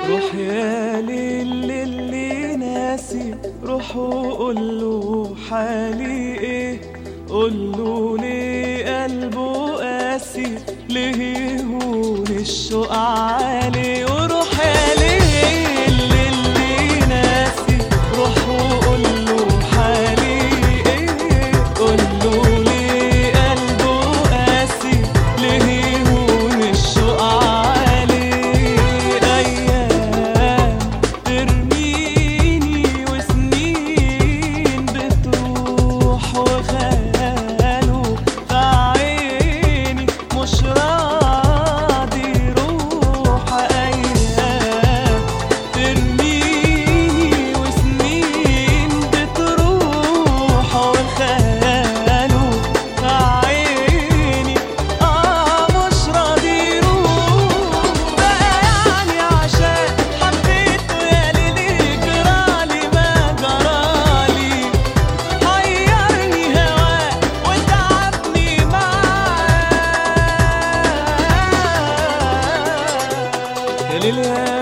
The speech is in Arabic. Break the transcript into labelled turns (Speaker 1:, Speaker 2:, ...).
Speaker 1: روح يا ليل اللي ناسي، روح وقوله حالي ايه، قوله ليه قلبه قاسي، ليه يهون الشوق عالي. وروح يا ليل اللي ناسي، روح وقوله حالي ايه، قوله ليه قلبه قاسي، ليه يهون الشوق عالي. ايام ترميني وسنين بتروح، وخياله في عيني مش راضي يروح. ايام ترميني وسنين بتروح، وخياله في عيني مش راضي يروح. بقى يعني عشان حبيته يا ليلي جرالي ما جرالي، حيرني هواه وتعبني معاه. يا ليل